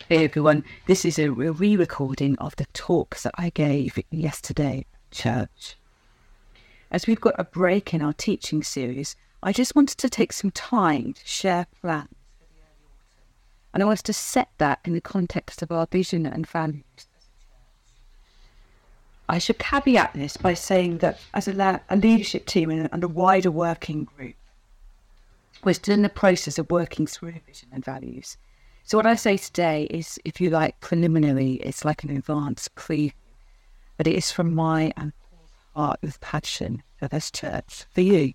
Hey everyone, this is a re-recording of the talks that I gave yesterday at church. As we've got a break in our teaching series, I just wanted to take some time to share plans for the early autumn. And I wanted to set that in the context of our vision and values as a church. I should caveat this by saying that as a leadership team and a wider working group, we're still in the process of working through vision and values. So what I say today is, if you like, preliminary. It's like an advanced preview, but it is from my and Paul's heart with passion for this church, for you.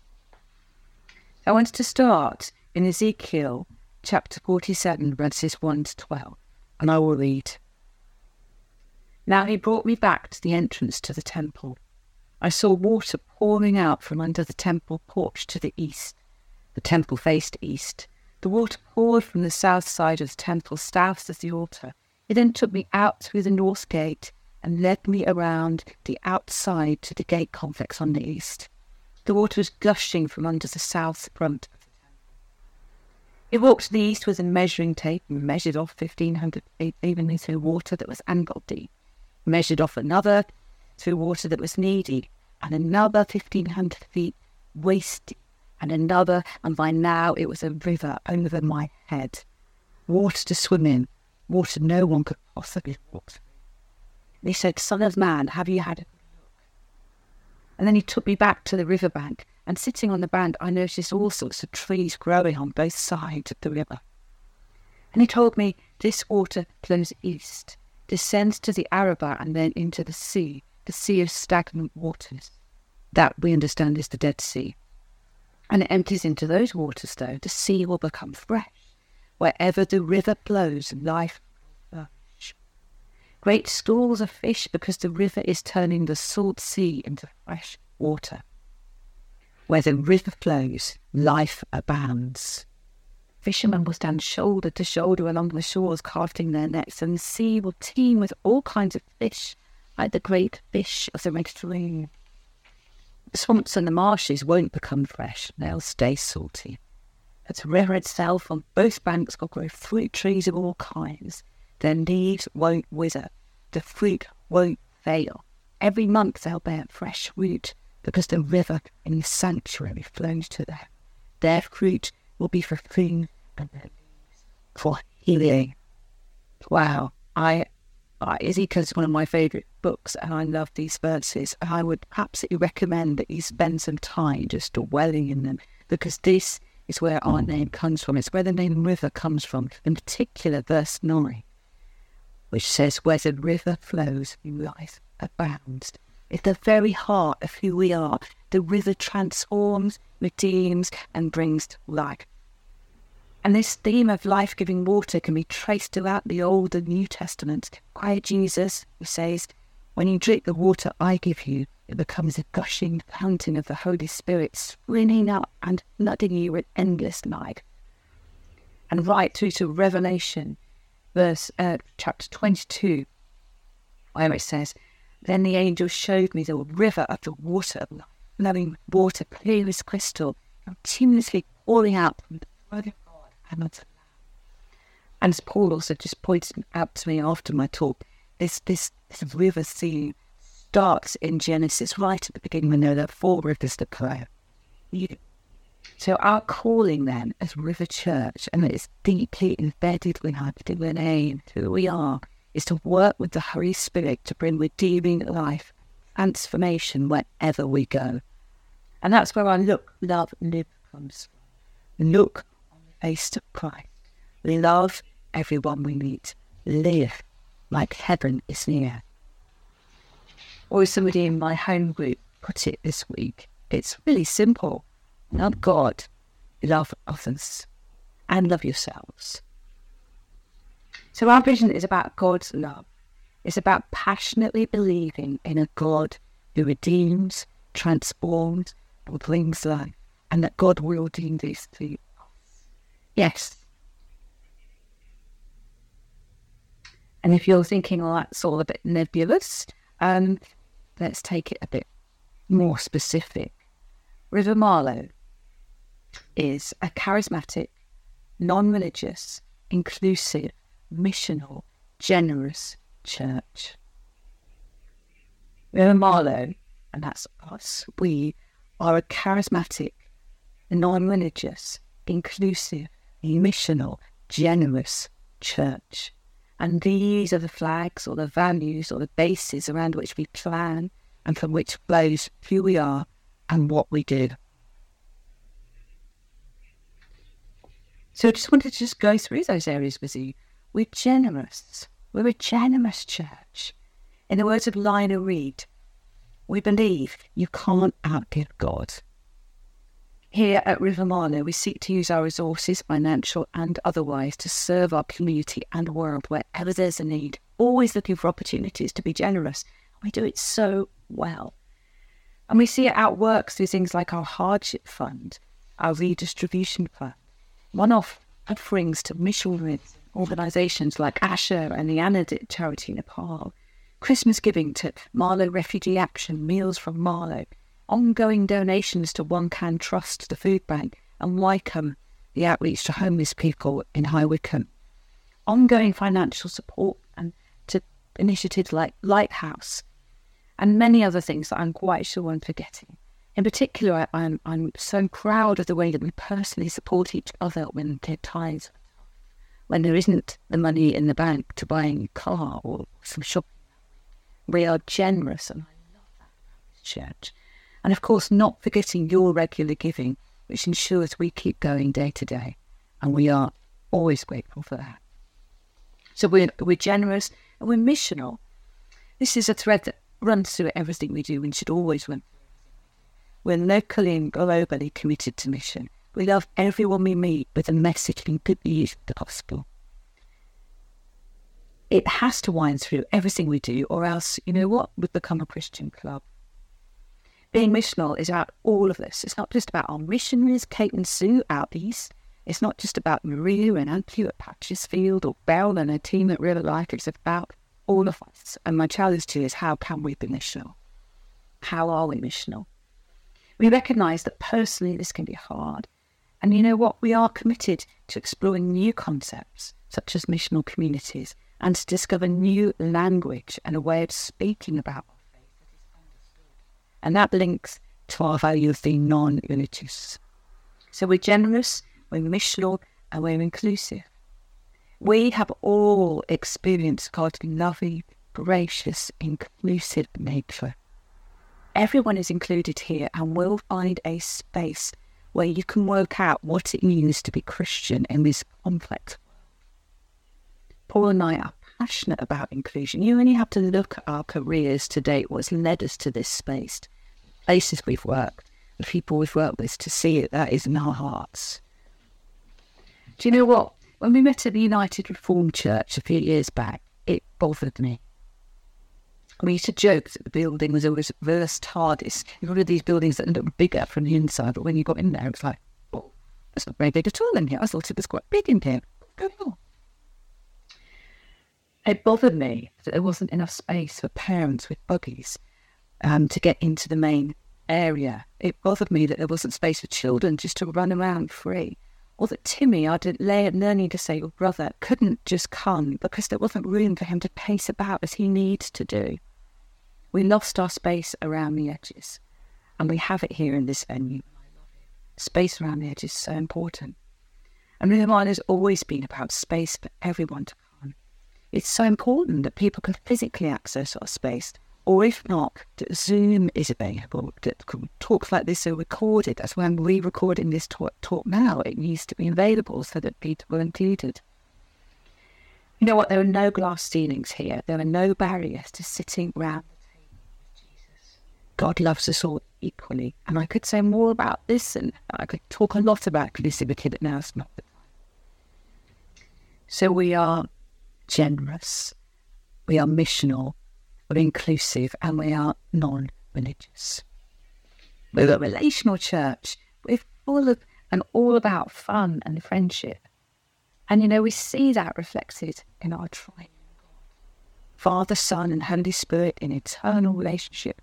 I wanted to start in Ezekiel chapter 47, verses 1 to 12, and I will read. Now he brought me back to the entrance to the temple. I saw water pouring out from under the temple porch to the east. The temple faced east. The water poured from the south side of the temple, south of the altar. It then took me out through the north gate and led me around the outside to the gate complex on the east. The water was gushing from under the south front of the temple. It walked to the east with a measuring tape and measured off 1,500 feet evenly through water that was ankle deep. Measured off another through water that was knee deep, and another 1,500 feet waist deep. And another, and by now it was a river over my head. Water to swim in, water no one could possibly walk through. And he said, Son of man, have you had a good look? And then he took me back to the riverbank, and sitting on the bank I noticed all sorts of trees growing on both sides of the river. And he told me, this water flows east, descends to the Arabah and then into the sea of stagnant waters. That we understand is the Dead Sea. And it empties into those waters, though. The sea will become fresh. Wherever the river flows, life will flourish. Great schools of fish, because the river is turning the salt sea into fresh water. Where the river flows, life abounds. Fishermen will stand shoulder to shoulder along the shores, casting their nets, and the sea will teem with all kinds of fish, like the great fish of the Mediterranean. The swamps and the marshes won't become fresh, they'll stay salty. But the river itself on both banks will grow fruit trees of all kinds. Their leaves won't wither, the fruit won't fail. Every month they'll bear fresh fruit, because the river in the sanctuary flows to them. Their fruit will be for food and their leaves for healing. Wow, Ezekiel is one of my favourite books, and I love these verses. I would absolutely recommend that you spend some time just dwelling in them, because this is where our name comes from. It's where the name river comes from. In particular, verse 9, which says, where the river flows, life abounds. It's the very heart of who we are. The river transforms, redeems, and brings to life. And this theme of life-giving water can be traced throughout the Old and New Testaments. By Jesus, who says, when you drink the water I give you, it becomes a gushing fountain of the Holy Spirit, springing up and flooding you with endless life. And right through to Revelation, chapter 22, where it says, then the angel showed me the river of the water of life, flowing water clear as crystal, continuously pouring out from the throne of God and unto the Lamb. And as Paul also just pointed out to me after my talk, this river theme starts in Genesis right at the beginning when there are 4 rivers that flow. So our calling then as River Church, and it's deeply embedded in our DNA and who we are, is to work with the Holy Spirit to bring redeeming life, transformation wherever we go. And that's where our look, love, live comes from. Look on the face of Christ. Love everyone we meet. Live like heaven is near. Or as somebody in my home group put it this week, it's really simple. Love God, love others, and love yourselves. So our vision is about God's love. It's about passionately believing in a God who redeems, transforms, and brings life, and that God will redeem these through us. Yes. And if you're thinking, well, that's all a bit nebulous, let's take it a bit more specific. River Marlow is a charismatic, non-religious, inclusive, missional, generous church. We're Marlow, and that's us. We are a charismatic, non-religious, inclusive, missional, generous church. And these are the flags or the values or the bases around which we plan and from which flows who we are and what we do. So I just wanted to just go through those areas with you. We're generous. We're a generous church. In the words of Lionel Reed, we believe you can't outgive God. Here at River Marlow, we seek to use our resources, financial and otherwise, to serve our community and world wherever there's a need, always looking for opportunities to be generous. We do it so well. And we see it outworked through things like our hardship fund, our redistribution fund, one-off offerings to missionary organisations like Asher and the Anadit Charity Nepal, Christmas giving to Marlow Refugee Action, Meals from Marlow, ongoing donations to One Can Trust, the food bank, and Wycombe, the outreach to homeless people in High Wycombe, ongoing financial support and to initiatives like Lighthouse, and many other things that I'm quite sure I'm forgetting. In particular, I'm so proud of the way that we personally support each other when there are times when there isn't the money in the bank to buy a car or some shopping. We are generous, and I love that about this church. And of course, not forgetting your regular giving, which ensures we keep going day to day. And we are always grateful for that. So we're generous and we're missional. This is a thread that runs through everything we do and should always run. We're locally and globally committed to mission. We love everyone we meet with a message and good news of the gospel. It has to wind through everything we do, or else, you know what, we've become a Christian club. Being missional is about all of this. It's not just about our missionaries, Kate and Sue out east. It's not just about Maria and Andrew at Patchesfield or Belle and her team at Real Life. It's about all of us. And my challenge to you is, how can we be missional? How are we missional? We recognise that personally this can be hard. And you know what? We are committed to exploring new concepts, such as missional communities, and to discover new language and a way of speaking about our faith that is understood. And that links to our value of being non-religious. So we're generous, we're missional, and we're inclusive. We have all experienced God's loving, gracious, inclusive nature. Everyone is included here, and we'll find a space where you can work out what it means to be Christian in this complex world. Paul and I are passionate about inclusion. You only have to look at our careers to date, what's led us to this space, places we've worked, the people we've worked with, to see it that is in our hearts. Do you know what? When we met at the United Reformed Church a few years back, it bothered me. We used to joke that the building was a reverse TARDIS. One of these buildings that look bigger from the inside, but when you got in there, it was like, oh, it's not very big at all in here. I thought it was quite big in here. What's going on? It bothered me that there wasn't enough space for parents with buggies to get into the main area. It bothered me that there wasn't space for children just to run around free. Or that Timmy, our learning disabled brother, couldn't just come because there wasn't room for him to pace about as he needs to do. We lost our space around the edges, and we have it here in this venue. Space around the edges is so important. And River Marlow has always been about space for everyone to come. It's so important that people can physically access our space, or if not, that Zoom is available, that talks like this are recorded. That's why I'm re-recording this talk now. It needs to be available so that people are included. You know what? There are no glass ceilings here. There are no barriers to sitting round the table with Jesus. God loves us all equally. And I could say more about this, and I could talk a lot about inclusivity, but now it's not the time. So we are generous. We are missional. We're inclusive, and we are non-religious. We're a relational church. We're full of and all about fun and friendship. And, you know, we see that reflected in our triune God. Father, Son, and Holy Spirit in eternal relationship.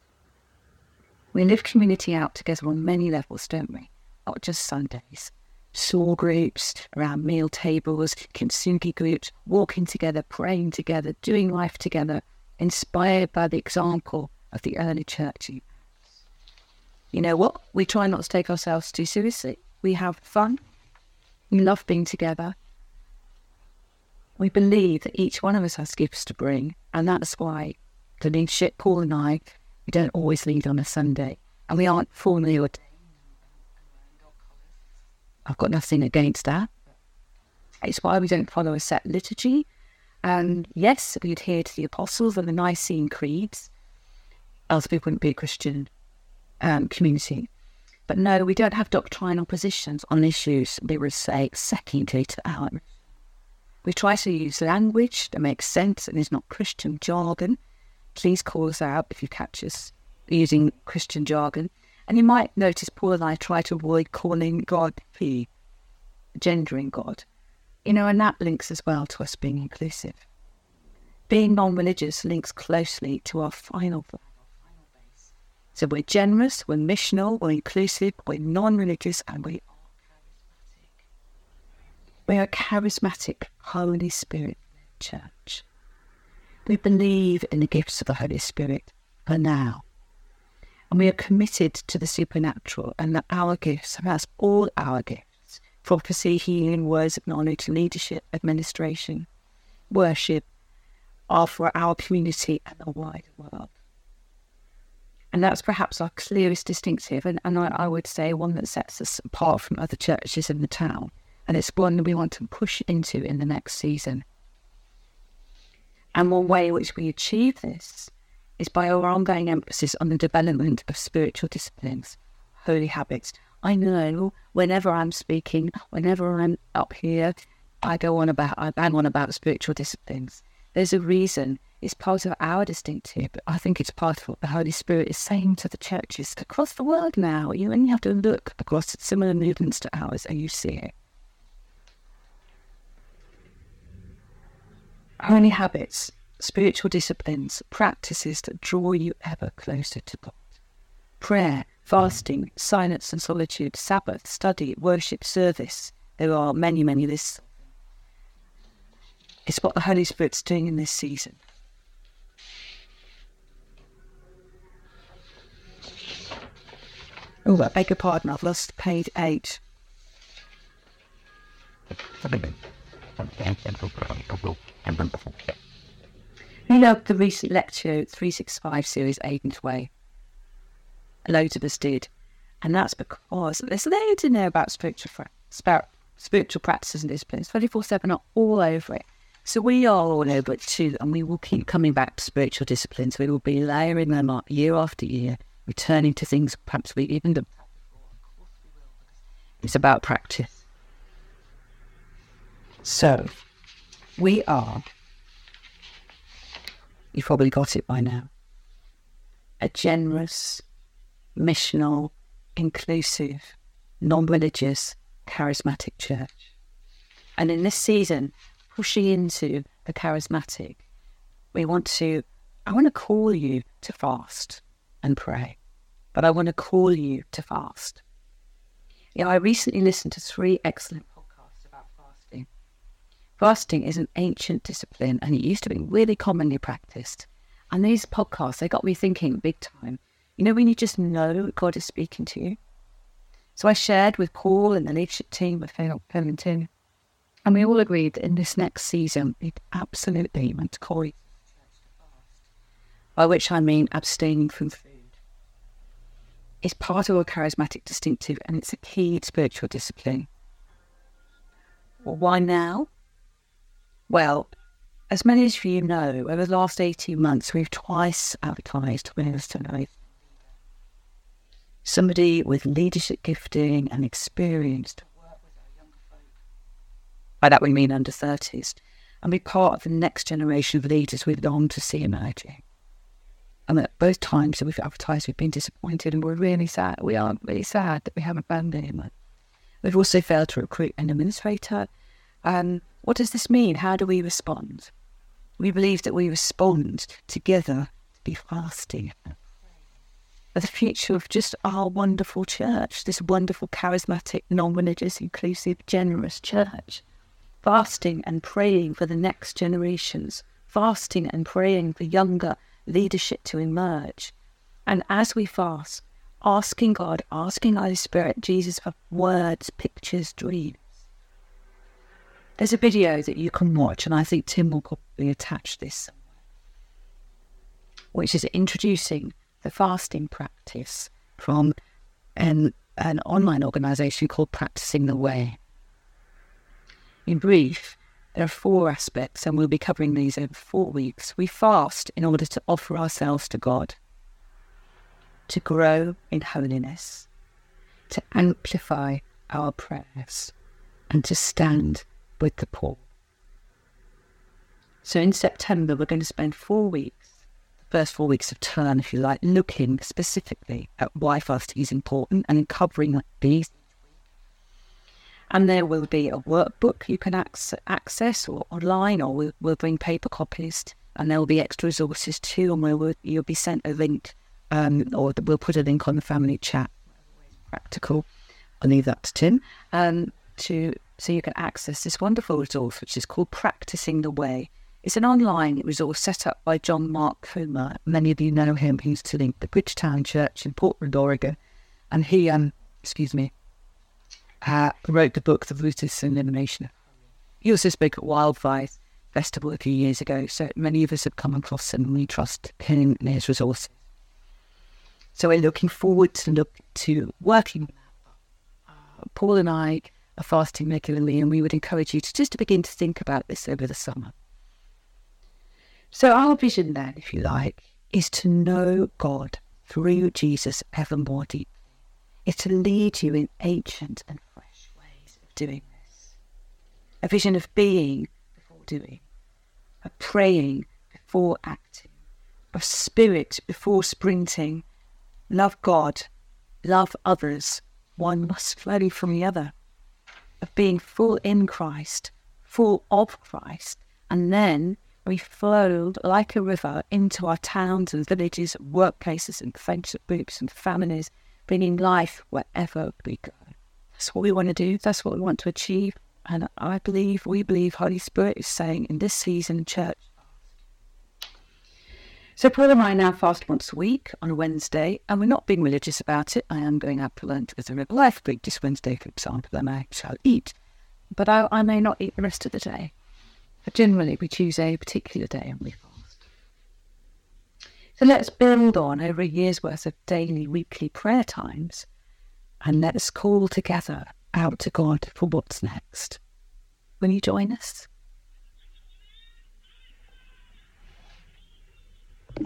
We live community out together on many levels, don't we? Not just Sundays. small groups, around meal tables, kintsugi groups, walking together, praying together, doing life together, inspired by the example of the early church. You know what? We try not to take ourselves too seriously. We have fun. We love being together. We believe that each one of us has gifts to bring, and that's why the leadership, Paul and I, we don't always lead on a Sunday, and we aren't formally ordained. I've got nothing against that. It's why we don't follow a set liturgy. And yes, we adhere to the Apostles and the Nicene creeds, else we wouldn't be a Christian community. But no, we don't have doctrinal positions on issues we would say secondary to our. We try to use language that makes sense and is not Christian jargon. Please call us out if you catch us using Christian jargon. And you might notice Paul and I try to avoid calling God He, gendering God. You know, and that links as well to us being inclusive. Being non-religious links closely to our final base. So we're generous, we're missional, we're inclusive, we're non-religious, and we are charismatic. We are a charismatic, Holy Spirit church. We believe in the gifts of the Holy Spirit for now. And we are committed to the supernatural and that our gifts, and that's all our gifts, prophecy, healing, words of knowledge, leadership, administration, worship, are for our community and the wider world. And that's perhaps our clearest distinctive, and I would say one that sets us apart from other churches in the town. And it's one that we want to push into in the next season. And one way in which we achieve this is by our ongoing emphasis on the development of spiritual disciplines, holy habits. I know whenever I'm speaking, whenever I'm up here, I bang on about spiritual disciplines. There's a reason. It's part of our distinctive, but I think it's part of what the Holy Spirit is saying to the churches across the world now. You only have to look across similar movements to ours and you see it. Holy habits, spiritual disciplines, practices that draw you ever closer to God. Prayer, fasting, silence and solitude, Sabbath, study, worship, service. There are many, many lists. It's what the Holy Spirit's doing in this season. Oh, I beg your pardon, I've lost page 8. You know the recent Lectio 365 series, Aidan's Way? Loads of us did. And that's because there's loads in there about spiritual practices and disciplines. 24/7 are all over it. So we are all over it too, and we will keep coming back to spiritual disciplines. We will be layering them up year after year, returning to things perhaps we even done before. Of course we will, because it's about practice. So, we are, you've probably got it by now, a generous, missional, inclusive, non-religious, charismatic church. And in this season, pushing into the charismatic, I want to call you to fast and pray. But I want to call you to fast. Yeah, I recently listened to 3 excellent podcasts about fasting. Fasting is an ancient discipline and it used to be really commonly practiced. And these podcasts, they got me thinking big time. You know when you just know God is speaking to you? So I shared with Paul and the leadership team with Phil and Tim, and we all agreed that in this next season, we absolutely want to call you to fast, by which I mean abstaining from food. It's part of a charismatic distinctive and it's a key spiritual discipline. Well, why now? Well, as many of you know, over the last 18 months, we've twice advertised Winners to Life. Somebody with leadership gifting and experience to work with our younger folk. By that we mean under 30s. And be part of the next generation of leaders we long to see emerging. And at both times that we've advertised, we've been disappointed and we're really sad. We are really sad that we haven't found anyone. We've also failed to recruit an administrator. What does this mean? How do we respond? We believe that we respond together to be fasting. the future of just our wonderful church, this wonderful, charismatic, non-religious, inclusive, generous church. Fasting and praying for the next generations, fasting and praying for younger leadership to emerge. And as we fast, asking God, asking Holy Spirit, Jesus, for words, pictures, dreams. There's a video that you can watch, and I think Tim will probably attach this somewhere, which is introducing the fasting practice from an online organisation called Practicing the Way. In brief, there are 4 aspects, and we'll be covering these over 4 weeks. We fast in order to offer ourselves to God, to grow in holiness, to amplify our prayers, and to stand with the poor. So in September, we're going to spend 4 weeks, the first 4 weeks of term, if you like, looking specifically at why fasting is important and covering these. And there will be a workbook you can access or online, or we'll bring paper copies, and there will be extra resources too, and you'll be sent a link, or we'll put a link on the family chat. Practical. I'll leave that to Tim, so you can access this wonderful resource, which is called Practicing the Way. It's an online resource set up by John Mark Comer. Many of you know him. He used to link the Bridgetown Church in Portland, Oregon, and he, wrote the book, The Ruthless Elimination. He also spoke at Wildfire Festival a few years ago, so many of us have come across him and we trust him and his resources. So we're looking forward to working with that. Paul and I are fasting regularly, and we would encourage you to begin to think about this over the summer. So our vision then, if you like, is to know God through Jesus ever more deeply. It's to lead you in ancient and fresh ways of doing this. A vision of being before doing, of praying before acting, of spirit before sprinting. Love God, love others, one must flow from the other. Of being full in Christ, full of Christ, and then we flowed like a river into our towns and villages, workplaces and friendship groups and families, bringing life wherever we go. That's what we want to do. That's what we want to achieve. And we believe Holy Spirit is saying in this season, church. So Paul and I now fast once a week on a Wednesday, and we're not being religious about it. I am going out to lunch with a River Life group this Wednesday, for example, and I shall eat. But I may not eat the rest of the day. But generally, we choose a particular day and we fast. So let's build on over a year's worth of daily, weekly prayer times, and let us call together out to God for what's next. Will you join us?